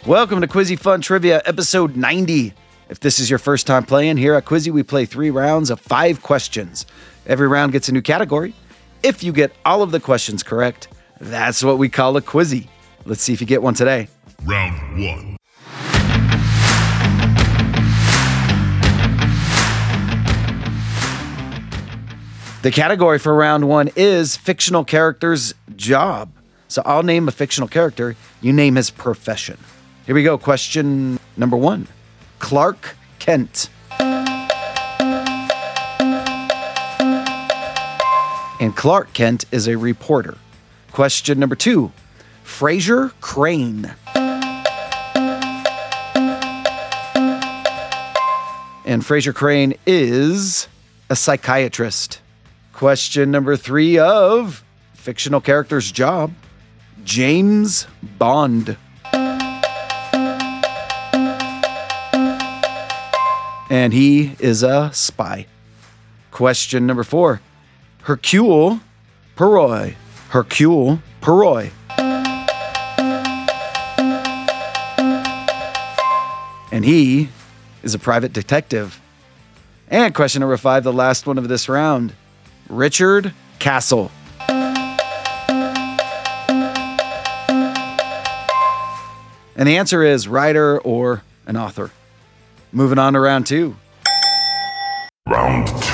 Welcome to Quizzy Fun Trivia, episode 90. If this is your first time playing, here at Quizzy, we play 3 rounds of 5 questions. Every round gets a new category. If you get all of the questions correct, that's what we call a Quizzy. Let's see if you get one today. Round 1. The category for round 1 is fictional character's job. So I'll name a fictional character, you name his profession. Here we go, question number 1. Clark Kent. And Clark Kent is a reporter. Question number 2. Frasier Crane. And Frasier Crane is a psychiatrist. Question number 3 of fictional character's job, James Bond. And he is a spy. Question number 4, Hercule Poirot. Hercule Poirot. And he is a private detective. And question number 5, the last one of this round, Richard Castle. And the answer is writer or an author. Moving on to round 2. Round 2.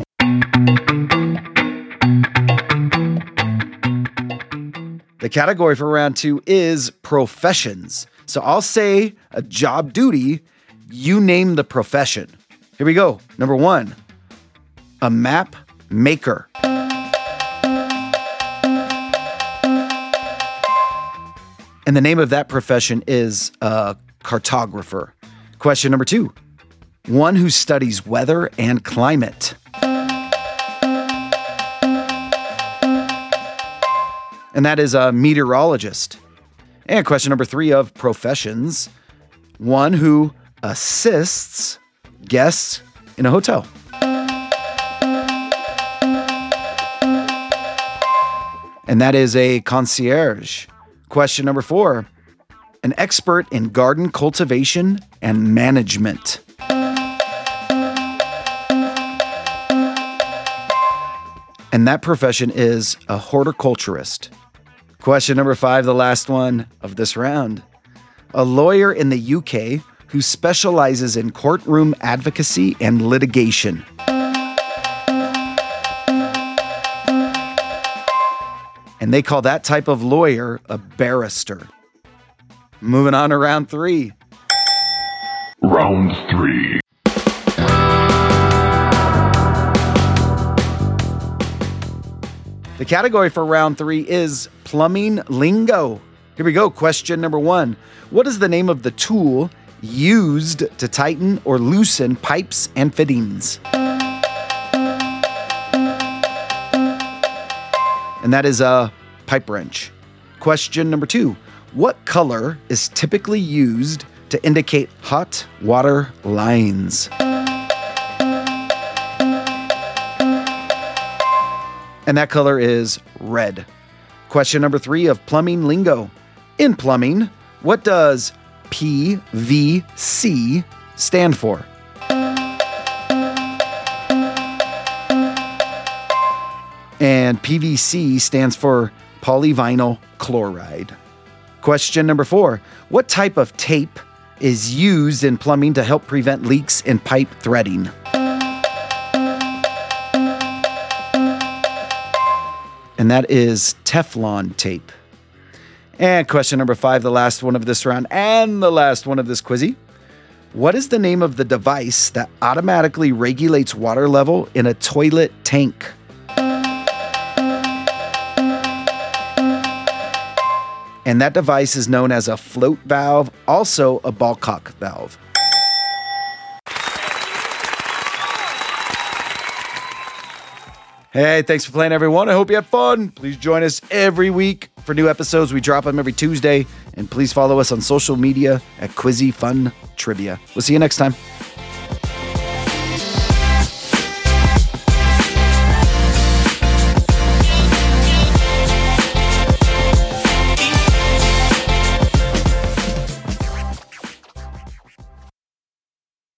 The category for round 2 is professions. So I'll say a job duty, you name the profession. Here we go. Number 1, a map maker. And the name of that profession is a cartographer. Question number 2, one who studies weather and climate. And that is a meteorologist. And question number 3 of professions, one who assists guests in a hotel. And that is a concierge. Question number 4, an expert in garden cultivation and management. And that profession is a horticulturist. Question number 5, the last one of this round, a lawyer in the UK who specializes in courtroom advocacy and litigation. And they call that type of lawyer a barrister. Moving on to round 3. Round 3. The category for round 3 is plumbing lingo. Here we go. Question number 1. What is the name of the tool used to tighten or loosen pipes and fittings? And that is a pipe wrench. Question number 2. What color is typically used to indicate hot water lines? And that color is red. Question number 3 of plumbing lingo. In plumbing, what does PVC stand for? And PVC stands for polyvinyl chloride. Question number 4. What type of tape is used in plumbing to help prevent leaks in pipe threading? And that is Teflon tape. And question number 5, the last one of this round and the last one of this quizzy. What is the name of the device that automatically regulates water level in a toilet tank? And that device is known as a float valve, also a ballcock valve. Hey, thanks for playing, everyone. I hope you have fun. Please join us every week for new episodes. We drop them every Tuesday. And please follow us on social media at Quizzy Fun Trivia. We'll see you next time.